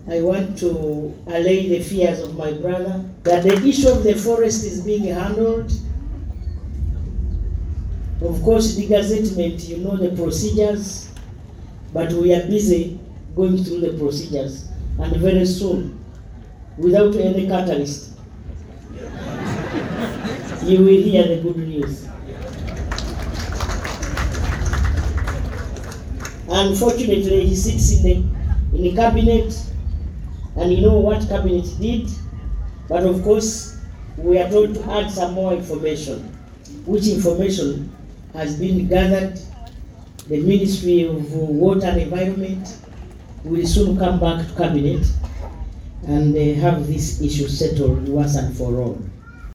I want to allay the fears of my brother that the issue of the forest is being handled. Of course, the gazettement, you know the procedures, but we are busy going through the procedures, and very soon, without any catalyst, you will hear the good news. Unfortunately, he sits in the cabinet, and you know what cabinet did, but of course, we are told to add some more information, which information has been gathered. The Ministry of Water and Environment will soon come back to cabinet and have this issue settled once and for all.